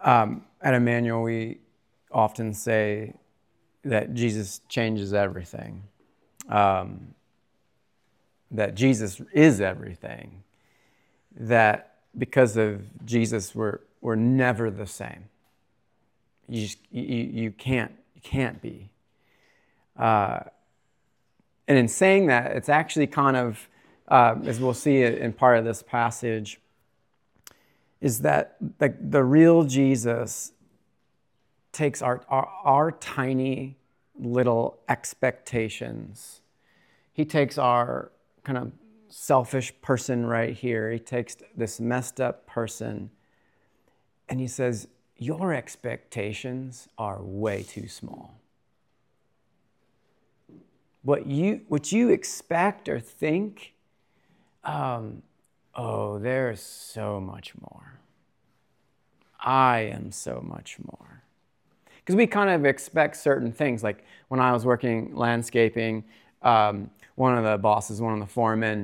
At Emmanuel, we often say that Jesus changes everything, that Jesus is everything, that because of Jesus, we're never the same. You can't be. And in saying that, it's actually kind of, as we'll see in part of this passage, is that the real Jesus takes our tiny little expectations. He takes our kind of selfish person right here. He takes this messed up person and he says, your expectations are way too small. What you expect or think, there's so much more. I am so much more. Because we kind of expect certain things. Like when I was working landscaping, one of the bosses, one of the foremen,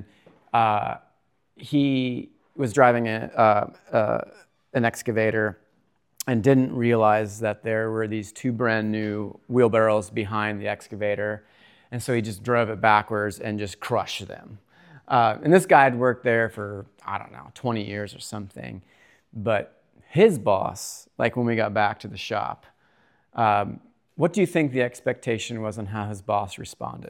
he was driving an excavator and didn't realize that there were these two brand new wheelbarrows behind the excavator. And so he just drove it backwards and just crushed them. And this guy had worked there for, 20 years or something. But his boss, like when we got back to the shop, what do you think the expectation was on how his boss responded?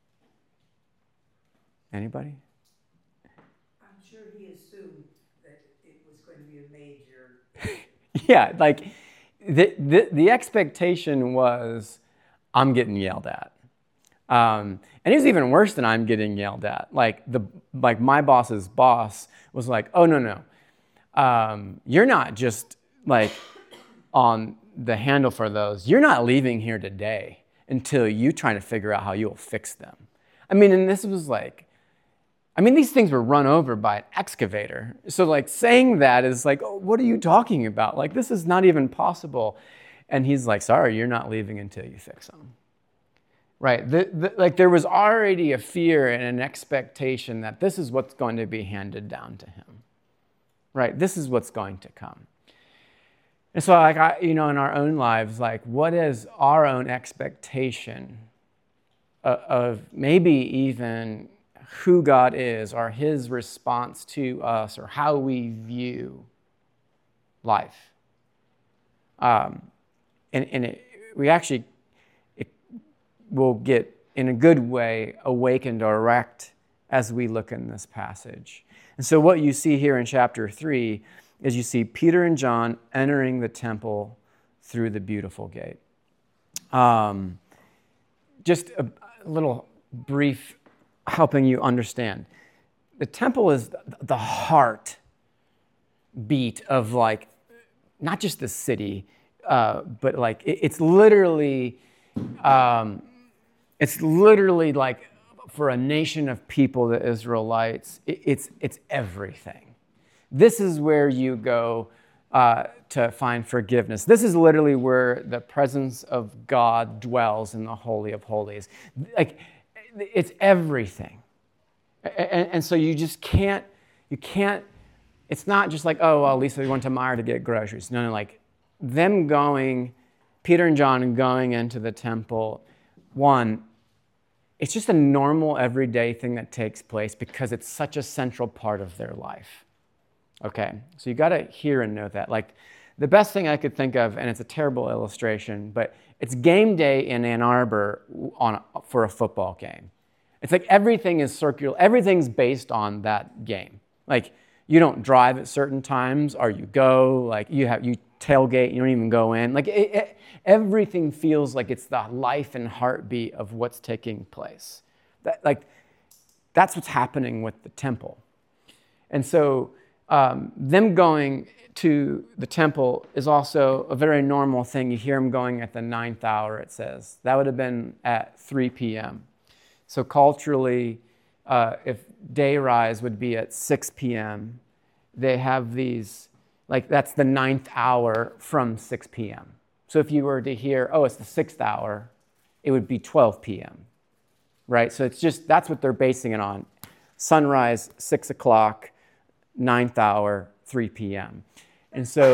Anybody? I'm sure he assumed that it was going to be a major... Yeah, like the expectation was, I'm getting yelled at. And it was even worse than I'm getting yelled at. Like my boss's boss was like, oh, no. You're not just like on the handle for those. You're not leaving here today until you try to figure out how you'll fix them. And this was like, these things were run over by an excavator. So like saying that is like, oh, what are you talking about? Like, this is not even possible. And he's like, sorry, you're not leaving until you fix them. Right? Like there was already a fear and an expectation that this is what's going to be handed down to him. Right? This is what's going to come. And so like, in our own lives, like what is our own expectation of maybe even who God is or his response to us or how we view life? It will get, in a good way, awakened or wrecked as we look in this passage. And so what you see here in chapter 3 is you see Peter and John entering the temple through the beautiful gate. Just a little brief helping you understand. The temple is the heart beat of like, not just the city, but like it's literally like for a nation of people, the Israelites, it's everything. This is where you go to find forgiveness. This is literally where the presence of God dwells in the Holy of Holies. Like, it's everything. And so you just can't, it's not just like, oh, well, Lisa went to Meijer to get groceries. No, like them going, Peter and John going into the temple, one, it's just a normal everyday thing that takes place because it's such a central part of their life. Okay, so you got to hear and know that. Like the best thing I could think of, and it's a terrible illustration, but it's game day in Ann Arbor for a football game. It's like everything is circular. Everything's based on that game. Like you don't drive at certain times, or you go. Like you tailgate. You don't even go in. Like everything feels like it's the life and heartbeat of what's taking place. That's what's happening with the temple, and so. Them going to the temple is also a very normal thing. You hear them going at the 9th hour, it says. That would have been at 3 p.m. So culturally, if day rise would be at 6 p.m., they have these, like that's the 9th hour from 6 p.m. So if you were to hear, oh, it's the 6th hour, it would be 12 p.m., right? So it's just, that's what they're basing it on. Sunrise, 6 o'clock, 9th hour, 3 p.m. And so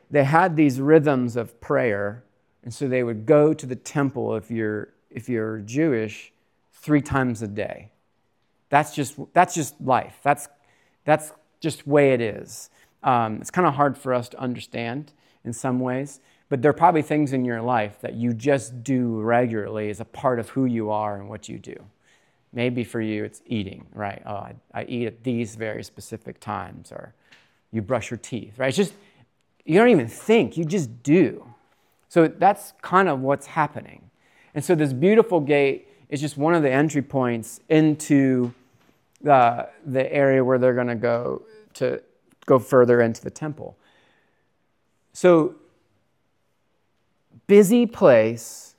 they had these rhythms of prayer, and so they would go to the temple if you're Jewish 3 times a day. That's just life. That's just the way it is. It's kind of hard for us to understand in some ways, but there are probably things in your life that you just do regularly as a part of who you are and what you do. Maybe for you it's eating, right? Oh, I eat at these very specific times, or you brush your teeth, right? It's just, you don't even think, you just do. So that's kind of what's happening. And so this beautiful gate is just one of the entry points into the area where they're going to go further into the temple. So, busy place,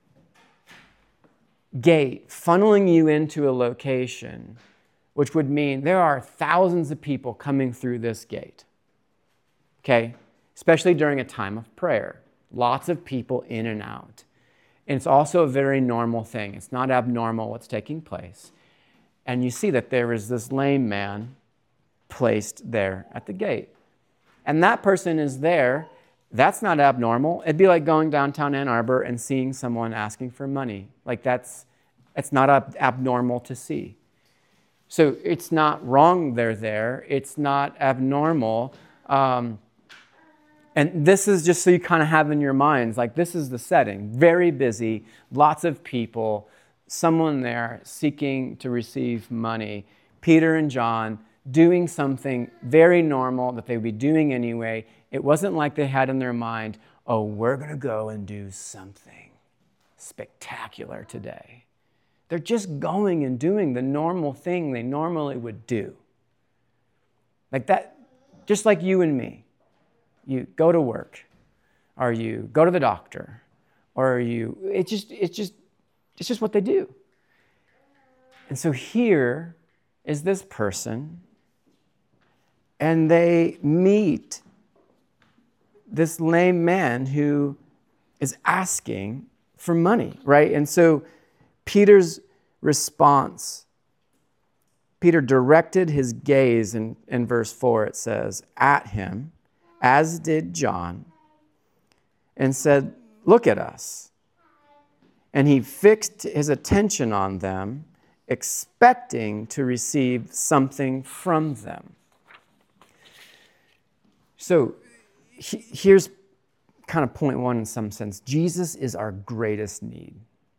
gate, funneling you into a location, which would mean there are thousands of people coming through this gate. Okay? Especially during a time of prayer. Lots of people in and out. And it's also a very normal thing. It's not abnormal what's taking place. And you see that there is this lame man placed there at the gate. And that person is there. That's not abnormal. It'd be like going downtown Ann Arbor and seeing someone asking for money. Like it's not abnormal to see. So it's not wrong they're there. It's not abnormal. And this is just so you kind of have in your minds, like this is the setting. Very busy, lots of people, someone there seeking to receive money. Peter and John doing something very normal that they would be doing anyway. It wasn't like they had in their mind, oh, we're going to go and do something spectacular today. They're just going and doing the normal thing they normally would do. Like that, just like you and me. You go to work, or you go to the doctor, or it's just what they do. And so here is this person, and they meet this lame man who is asking for money, right? And so Peter's response, Peter directed his gaze in verse 4, it says, at him, as did John, and said, look at us. And he fixed his attention on them, expecting to receive something from them. So here's kind of point 1 in some sense. Jesus is our greatest need.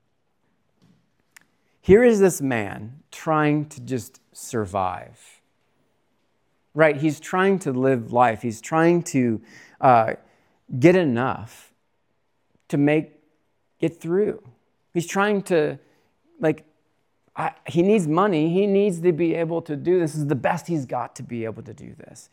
Here is this man trying to just survive. Right? He's trying to live life. He's trying to get enough to get through. He's trying to, he needs money. He needs to be able to do this. This is the best he's got to be able to do this.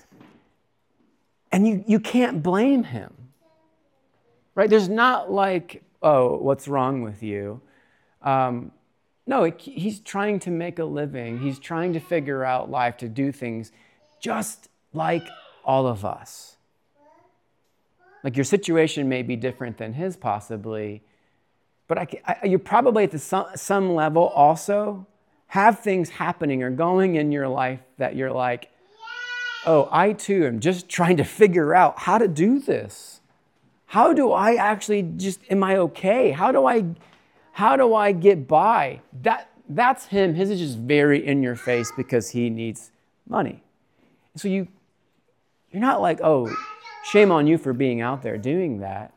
And you can't blame him. Right? There's not like, oh, what's wrong with you? No, he's trying to make a living. He's trying to figure out life, to do things just like all of us. Like your situation may be different than his possibly, but you probably at some level also have things happening or going in your life that you're like, oh, I too am just trying to figure out how to do this. How do I actually am I okay? How do I get by? That's him. His is just very in your face because he needs money. So you're not like, oh, shame on you for being out there doing that.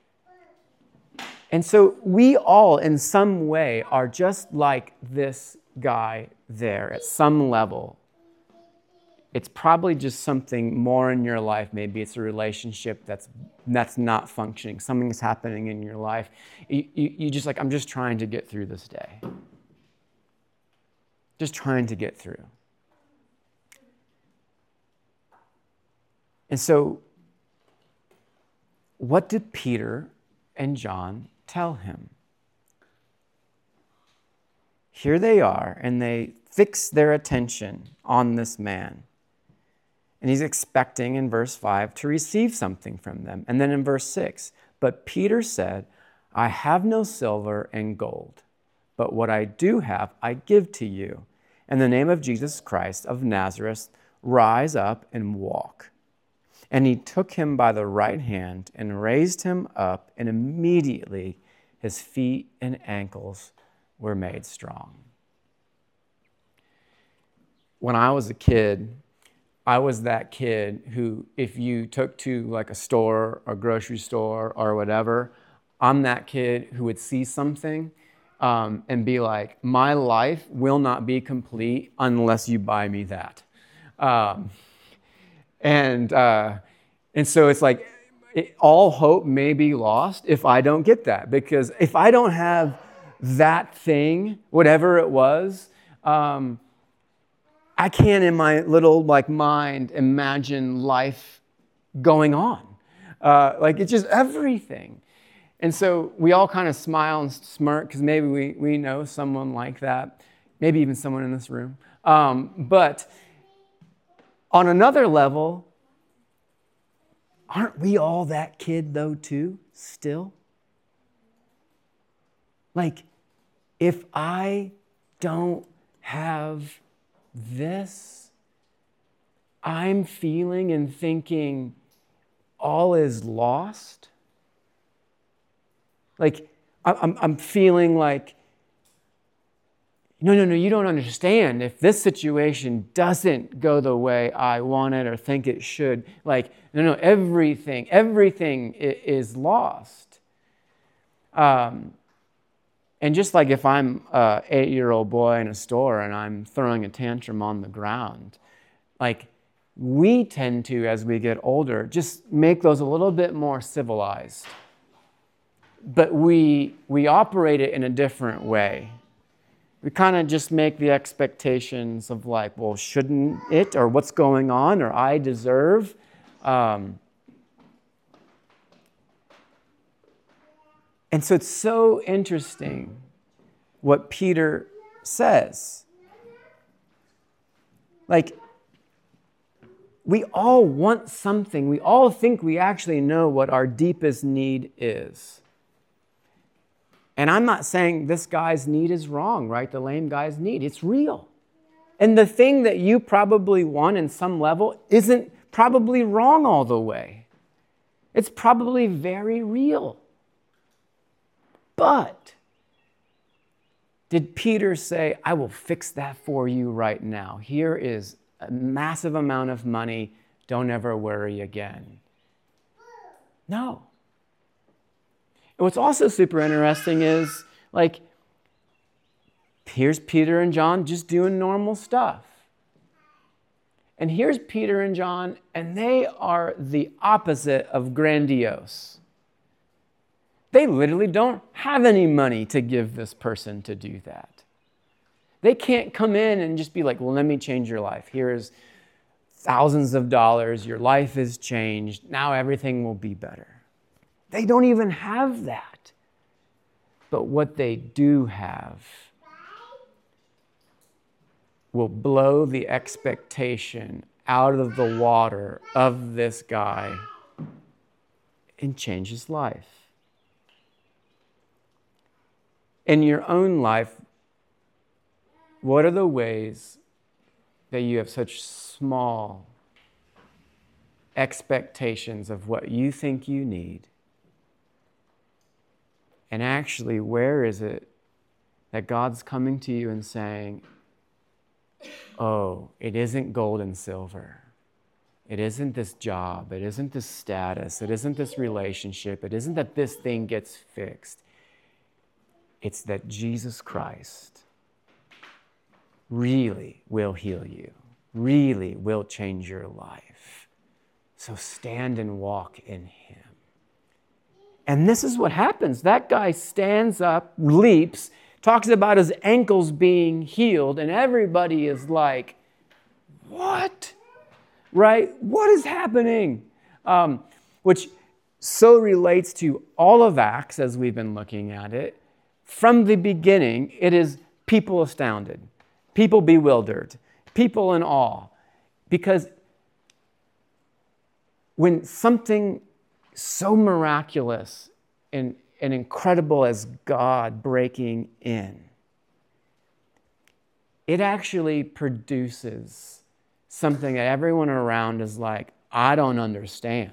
And so we all, in some way, are just like this guy there at some level. It's probably just something more in your life. Maybe it's a relationship that's not functioning. Something's happening in your life. You just like, I'm just trying to get through this day. Just trying to get through. And so, what did Peter and John tell him? Here they are, and they fix their attention on this man. And he's expecting, in verse 5, to receive something from them. And then in verse 6, but Peter said, I have no silver and gold, but what I do have, I give to you. In the name of Jesus Christ of Nazareth, rise up and walk. And he took him by the right hand and raised him up, and immediately his feet and ankles were made strong. When I was a kid, I was that kid who, if you took to like a store or grocery store or whatever, I'm that kid who would see something and be like, my life will not be complete unless you buy me that. And so it's like all hope may be lost if I don't get that. Because if I don't have that thing, whatever it was, I can't in my little mind imagine life going on. It's just everything. And so we all kind of smile and smirk because maybe we know someone like that, maybe even someone in this room. But on another level, aren't we all that kid though too, still? If I don't have this, I'm feeling and thinking all is lost. I'm feeling like, no, you don't understand. If this situation doesn't go the way I want it or think it should, no, everything is lost. And just like if I'm an 8-year-old boy in a store and I'm throwing a tantrum on the ground, we tend to, as we get older, just make those a little bit more civilized. But we operate it in a different way. We kind of just make the expectations of well, shouldn't it? Or what's going on? Or I deserve. And so it's so interesting what Peter says. We all want something. We all think we actually know what our deepest need is. And I'm not saying this guy's need is wrong, right? The lame guy's need. It's real. And the thing that you probably want in some level isn't probably wrong all the way. It's probably very real. But did Peter say, I will fix that for you right now? Here is a massive amount of money. Don't ever worry again. No. And what's also super interesting is, here's Peter and John just doing normal stuff. And here's Peter and John, and they are the opposite of grandiose. They literally don't have any money to give this person to do that. They can't come in and just be like, well, let me change your life. Here's thousands of dollars. Your life is changed. Now everything will be better. They don't even have that. But what they do have will blow the expectation out of the water of this guy and change his life. In your own life, what are the ways that you have such small expectations of what you think you need? And actually, where is it that God's coming to you and saying, oh, it isn't gold and silver. It isn't this job. It isn't this status. It isn't this relationship. It isn't that this thing gets fixed. It's that Jesus Christ really will heal you, really will change your life. So stand and walk in Him. And this is what happens. That guy stands up, leaps, talks about his ankles being healed, and everybody is like, what? Right? What is happening? Which so relates to all of Acts as we've been looking at it. From the beginning, it is people astounded, people bewildered, people in awe. Because when something so miraculous and incredible as God breaking in, it actually produces something that everyone around is like, I don't understand.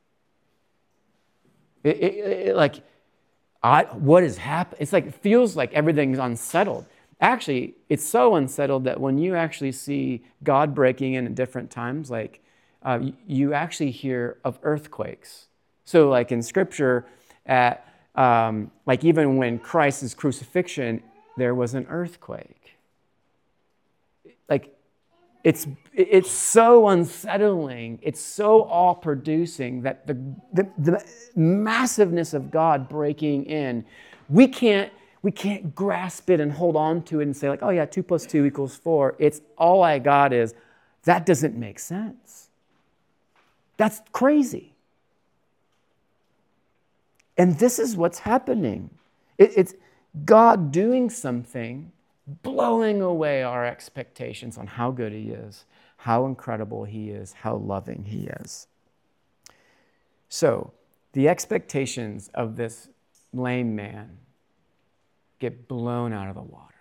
What is happening? It's like, it feels like everything's unsettled. Actually, it's so unsettled that when you actually see God breaking in at different times, like you actually hear of earthquakes. So like in Scripture, like even when Christ's crucifixion, there was an earthquake. Like it's so unsettling. It's so all-producing that the massiveness of God breaking in, we can't grasp it and hold on to it and say like, oh yeah, 2 + 2 = 4. It's all I got is, that doesn't make sense. That's crazy. And this is what's happening. It's God doing something, blowing away our expectations on how good He is, how incredible He is, how loving He is. So, the expectations of this lame man get blown out of the water.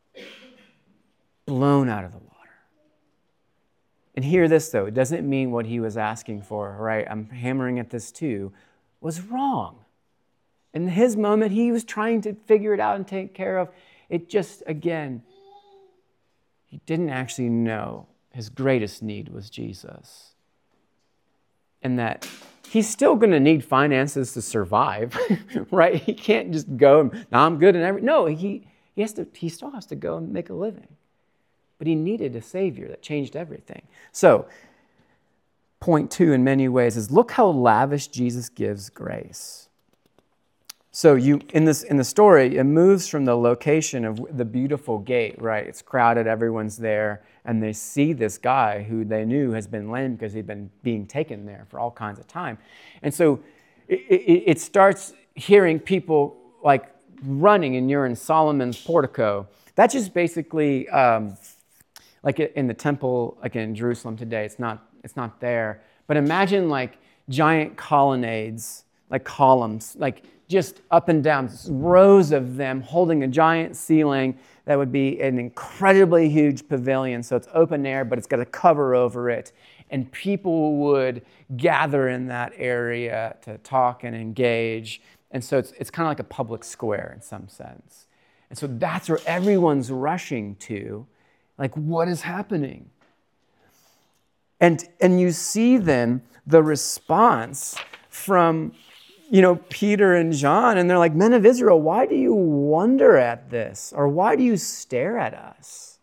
Blown out of the water. And hear this, though. It doesn't mean what he was asking for, right? I'm hammering at this too, was wrong. In his moment, he was trying to figure it out and take care of. It just, again, he didn't actually know his greatest need was Jesus. And that he's still going to need finances to survive, right? He can't just go, now I'm good and everything. No, he still has to go and make a living. But he needed a Savior that changed everything. So, point 2 in many ways is look how lavish Jesus gives grace. So in the story, it moves from the location of the beautiful gate, right? It's crowded, everyone's there, and they see this guy who they knew has been lame because he'd been being taken there for all kinds of time. And so it starts hearing people like running, and you're in Solomon's portico. That's just basically like in the temple, like in Jerusalem today. It's not there. But imagine like giant colonnades, like columns, like just up and down, rows of them holding a giant ceiling that would be an incredibly huge pavilion. So it's open air, but it's got a cover over it. And people would gather in that area to talk and engage. And so it's kind of like a public square in some sense. And so that's where everyone's rushing to. Like, what is happening? And you see then the response from Peter and John, and they're like, men of Israel, why do you wonder at this? Or why do you stare at us?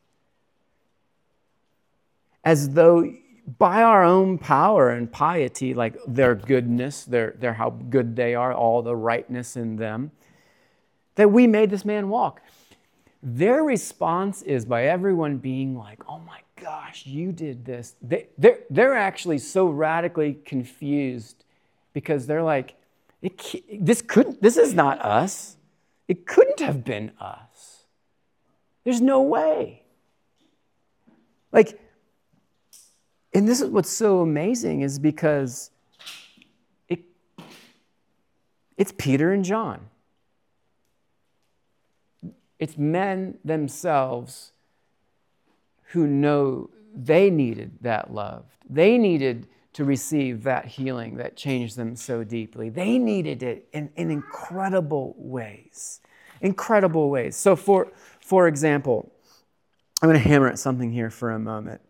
As though by our own power and piety, like their goodness, their how good they are, all the rightness in them, that we made this man walk. Their response is by everyone being like, oh my gosh, you did this. They're actually so radically confused because they're like, this is not us. It couldn't have been us. There's no way. Like, and this is what's so amazing is because it's Peter and John. It's men themselves who know they needed that love. They needed to receive that healing that changed them so deeply. They needed it in incredible ways. Incredible ways. So for example, I'm going to hammer at something here for a moment.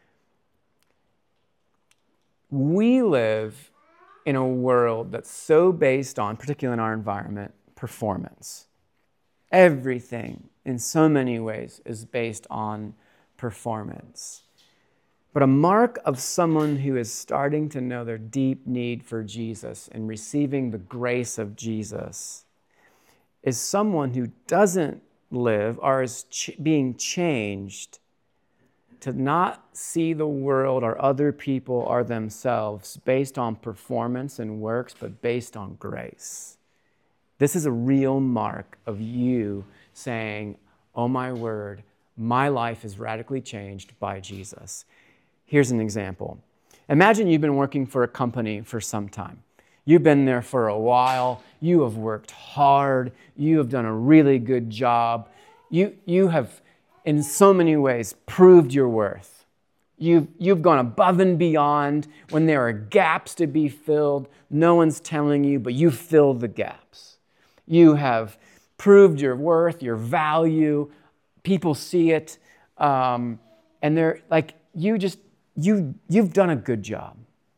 We live in a world that's so based on, particularly in our environment, performance. Everything, in so many ways, is based on performance. But a mark of someone who is starting to know their deep need for Jesus and receiving the grace of Jesus is someone who doesn't live or is being changed to not see the world or other people or themselves based on performance and works, but based on grace. This is a real mark of you saying, oh my word, my life is radically changed by Jesus. Here's an example. Imagine you've been working for a company for some time. You've been there for a while. You have worked hard. You have done a really good job. You have, in so many ways, proved your worth. You've gone above and beyond when there are gaps to be filled. No one's telling you, but you filled the gaps. You have proved your worth, your value. People see it, and they're like, you've done a good job.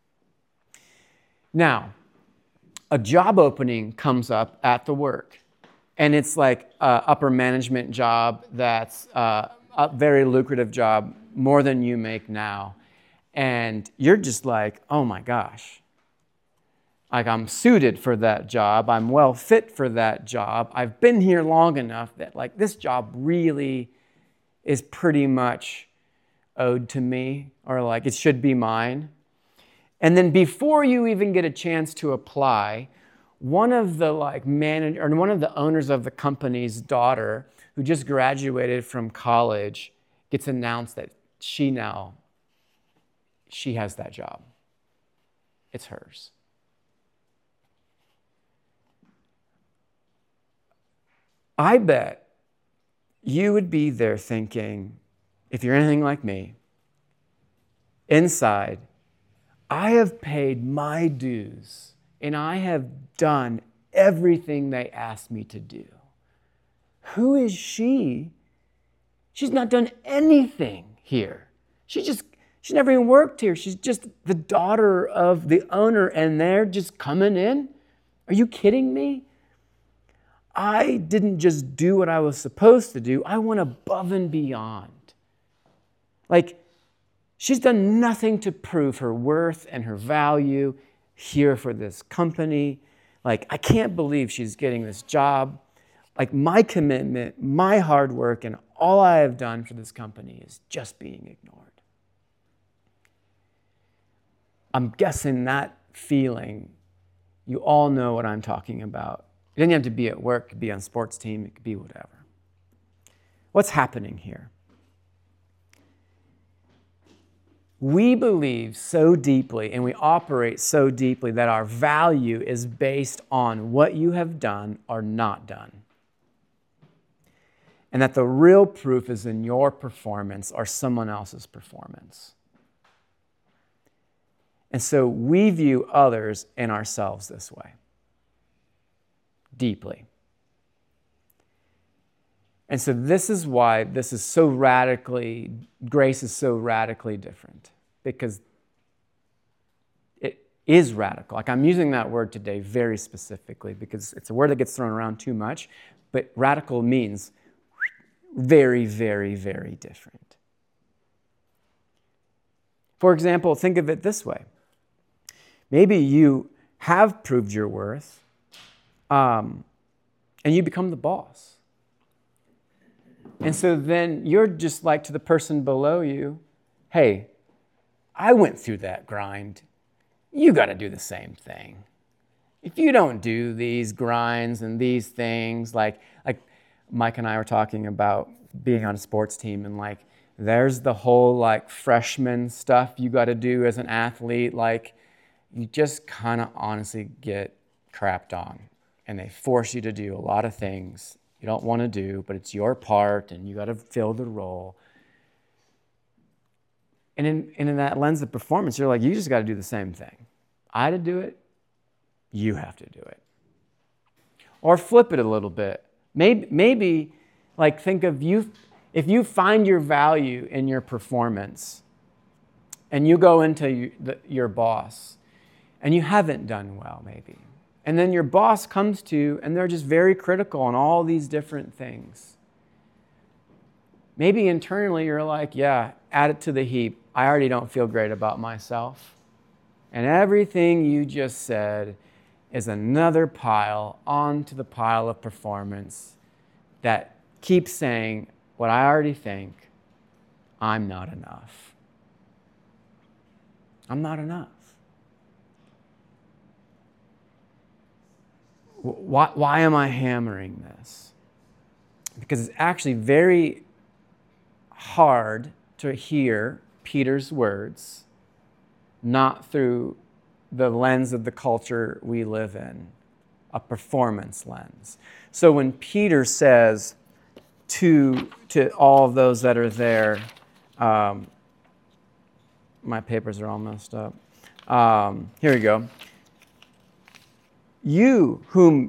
Now, a job opening comes up at the work, and it's like an upper management job that's a very lucrative job, more than you make now. And you're just like, oh my gosh. Like, I'm suited for that job. I'm well fit for that job. I've been here long enough that like this job really is pretty much owed to me, or like it should be mine. And then before you even get a chance to apply, one of the one of the owners of the company's daughter, who just graduated from college, gets announced that she has that job. It's hers. I bet you would be there thinking, if you're anything like me, inside, I have paid my dues and I have done everything they asked me to do. Who is she? She's not done anything here. She never even worked here. She's just the daughter of the owner, and they're just coming in? Are you kidding me? I didn't just do what I was supposed to do. I went above and beyond. Like, she's done nothing to prove her worth and her value here for this company. Like, I can't believe she's getting this job. Like, my commitment, my hard work, and all I have done for this company is just being ignored. I'm guessing that feeling, you all know what I'm talking about. It doesn't have to be at work, it could be on a sports team, it could be whatever. What's happening here? We believe so deeply and we operate so deeply that our value is based on what you have done or not done. And that the real proof is in your performance or someone else's performance. And so we view others and ourselves this way. Deeply. And so this is why grace is so radically different. Because it is radical. Like, I'm using that word today very specifically because it's a word that gets thrown around too much. But radical means very, very, very different. For example, think of it this way. Maybe you have proved your worth, and you become the boss. And so then you're just like to the person below you, hey, I went through that grind. You got to do the same thing. If you don't do these grinds and these things, like Mike and I were talking about being on a sports team, and like there's the whole like freshman stuff you got to do as an athlete. Like, you just kind of honestly get crapped on, and they force you to do a lot of things you don't want to do, but it's your part and you got to fill the role. And in that lens of performance, you're like, you just got to do the same thing. I had to do it, you have to do it. Or flip it a little bit. Maybe like think of you, if you find your value in your performance and you go into your boss and you haven't done well maybe, and then your boss comes to you and they're just very critical on all these different things. Maybe internally you're like, yeah, add it to the heap. I already don't feel great about myself. And everything you just said is another pile onto the pile of performance that keeps saying what I already think, I'm not enough. I'm not enough. Why am I hammering this? Because it's actually very hard to hear Peter's words, not through the lens of the culture we live in, a performance lens. So when Peter says to all of those that are there, my papers are all messed up. Here we go. You whom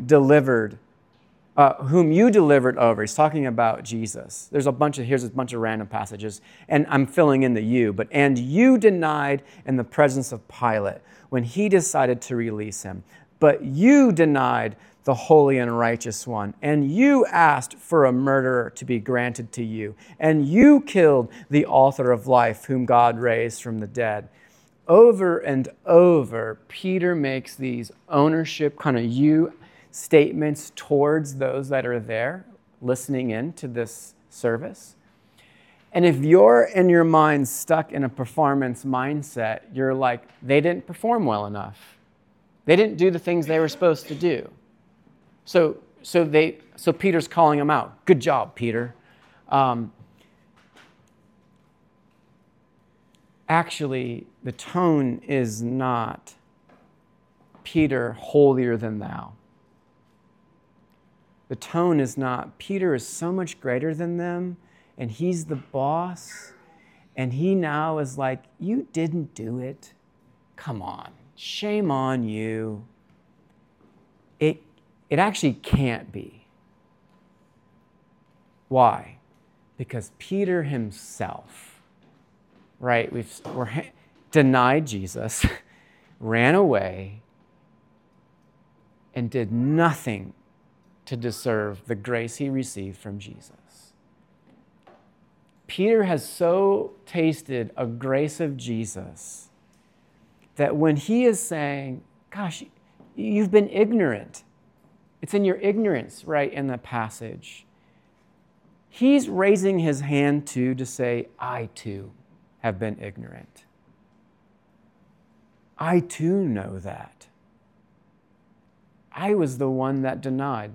you delivered over. He's talking about Jesus. Here's a bunch of random passages, and I'm filling in the you. But and you denied in the presence of Pilate when he decided to release him. But you denied the holy and righteous one, and you asked for a murderer to be granted to you, and you killed the author of life, whom God raised from the dead. Over and over, Peter makes these ownership kind of you statements towards those that are there listening in to this service. And if you're in your mind stuck in a performance mindset, you're like, they didn't perform well enough. They didn't do the things they were supposed to do. So Peter's calling them out. Good job, Peter. Actually, the tone is not Peter holier than thou. The tone is not Peter is so much greater than them, and he's the boss, and he now is like, you didn't do it. Come on, shame on you. It actually can't be. Why? Because Peter himself, right, we're denied Jesus, ran away, and did nothing to deserve the grace he received from Jesus. Peter has so tasted a grace of Jesus that when he is saying, gosh, you've been ignorant. It's in your ignorance, right, in the passage. He's raising his hand too to say, I too have been ignorant. I too know that. I was the one that denied.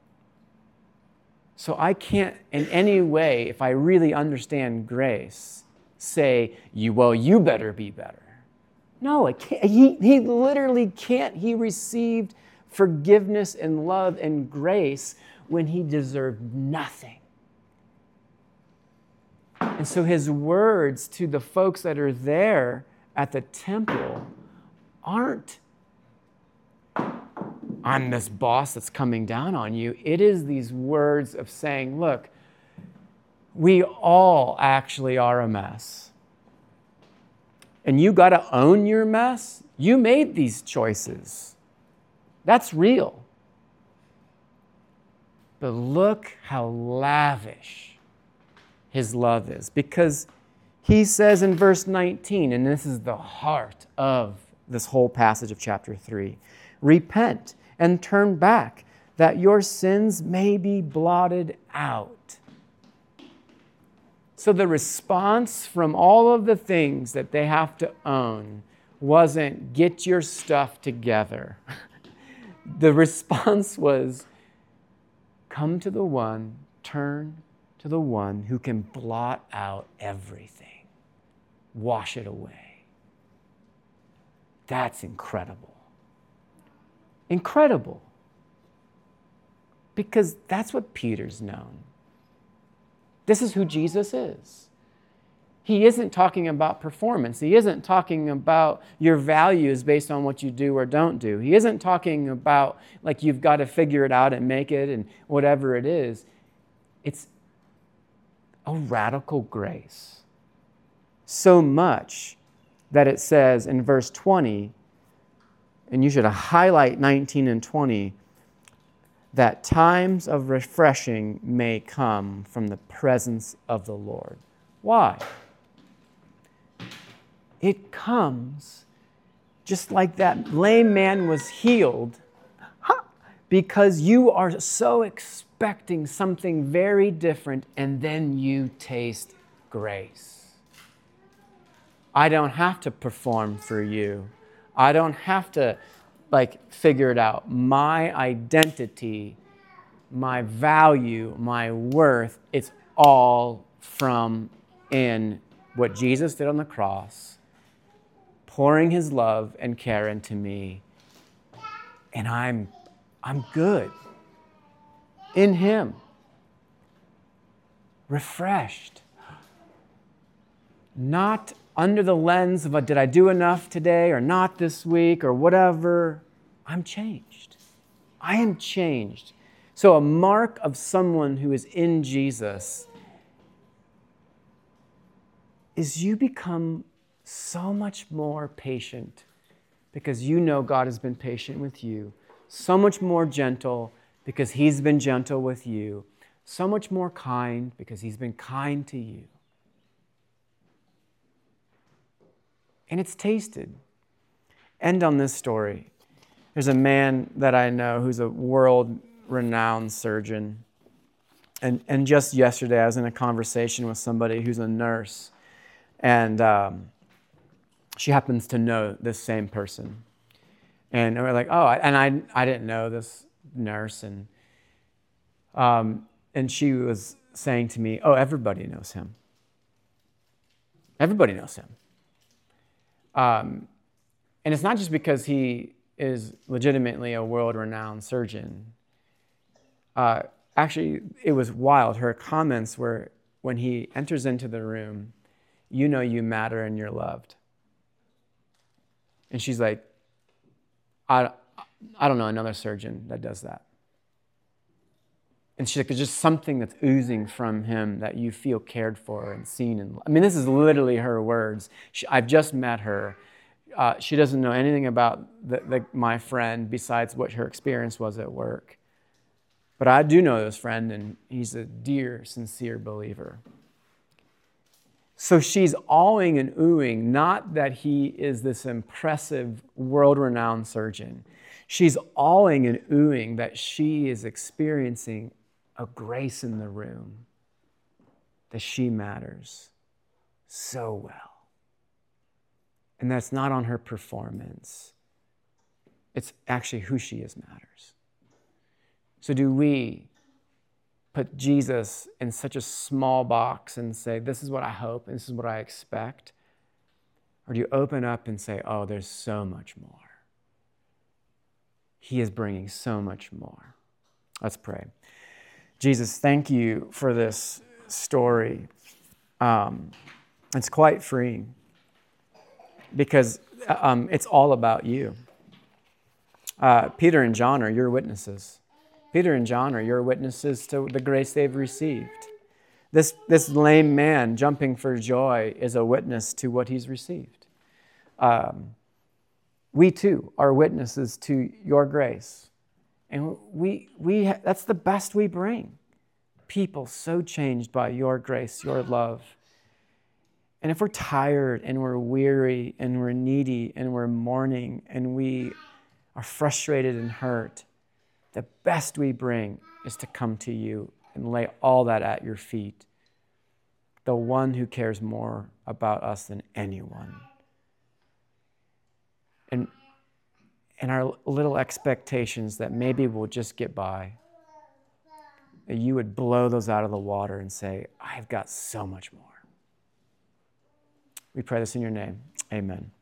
So I can't in any way, if I really understand grace, say, you better be better. No, it can't. He literally can't. He received forgiveness and love and grace when he deserved nothing. And so his words to the folks that are there at the temple aren't, I'm this boss that's coming down on you. It is these words of saying, look, we all actually are a mess. And you got to own your mess. You made these choices. That's real. But look how lavish his love is. Because he says in verse 19, and this is the heart of this whole passage of chapter 3, repent and turn back, that your sins may be blotted out. So the response from all of the things that they have to own wasn't, get your stuff together. The response was, come to the one, turn to the one who can blot out everything, wash it away. That's incredible. Incredible. Because that's what Peter's known. This is who Jesus is. He isn't talking about performance. He isn't talking about your values based on what you do or don't do. He isn't talking about like you've got to figure it out and make it and whatever it is. It's a radical grace. So much that it says in verse 20, and you should highlight 19 and 20, that times of refreshing may come from the presence of the Lord. Why? It comes just like that lame man was healed because you are so expecting something very different and then you taste grace. I don't have to perform for you. I don't have to figure it out. My identity, my value, my worth, it's all from in what Jesus did on the cross, pouring his love and care into me. And I'm good in him, refreshed, not under the lens of did I do enough today or not this week or whatever, I'm changed. I am changed. So a mark of someone who is in Jesus is you become so much more patient because you know God has been patient with you, so much more gentle because He's been gentle with you, so much more kind because He's been kind to you. And it's tasted. End on this story. There's a man that I know who's a world-renowned surgeon. And just yesterday, I was in a conversation with somebody who's a nurse. And she happens to know this same person. And we're like, oh, and I didn't know this nurse. And she was saying to me, oh, everybody knows him. Everybody knows him. And it's not just because he is legitimately a world-renowned surgeon. Actually, it was wild. Her comments were, when he enters into the room, you know you matter and you're loved. And she's like, I don't know another surgeon that does that. And she's like, there's just something that's oozing from him that you feel cared for and seen. And I mean, this is literally her words. I've just met her. She doesn't know anything about my friend besides what her experience was at work. But I do know this friend, and he's a dear, sincere believer. So she's awing and oohing, not that he is this impressive, world-renowned surgeon. She's awing and oohing that she is experiencing a grace in the room, that she matters so well. And that's not on her performance. It's actually who she is matters. So do we put Jesus in such a small box and say, this is what I hope and this is what I expect? Or do you open up and say, oh, there's so much more. He is bringing so much more. Let's pray. Jesus, thank you for this story. It's quite freeing because it's all about you. Peter and John are your witnesses. Peter and John are your witnesses to the grace they've received. This lame man jumping for joy is a witness to what he's received. We too are witnesses to your grace. And that's the best we bring. People so changed by your grace, your love. And if we're tired and we're weary and we're needy and we're mourning and we are frustrated and hurt, the best we bring is to come to you and lay all that at your feet, the one who cares more about us than anyone. And our little expectations that maybe we'll just get by, that you would blow those out of the water and say, I've got so much more. We pray this in your name. Amen.